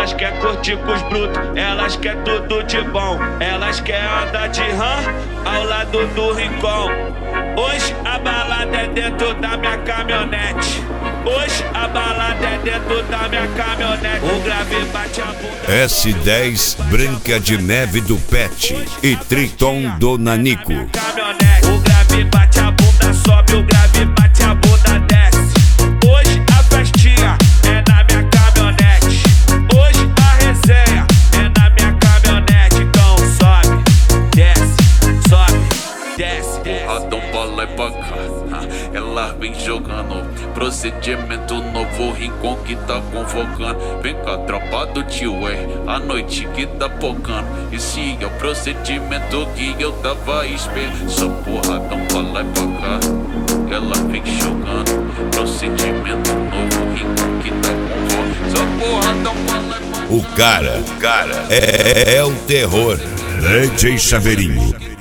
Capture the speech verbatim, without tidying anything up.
Elas quer curtir com os brutos, elas quer tudo de bom. Elas quer andar de RAM ao lado do Rincon. Hoje a balada é dentro da minha caminhonete. Hoje a balada é dentro da minha caminhonete. O grave bate a bunda. S dez Branca de Neve do Pet e Triton do Nanico. O grave bate a bunda, sobe, o grave bate a bunda, desce. Hoje a festinha é na minha caminhonete. Hoje a resenha é na minha caminhonete. Então sobe, desce, sobe, desce, desce. Porradão pra lá e pra cá, ela vem jogando. Procedimento novo, Rincon que tá convocando. Vem cá, tropa do tio, é a noite que tá pocando. Esse é o procedimento que eu tava esperando. Só porradão pra lá e pra cá, ela vem jogando. Procedimento novo, Rincon que tá convocando. Só porradão pra lá e pra cá. O cara, o cara é, é o terror. D J Chaveirinho.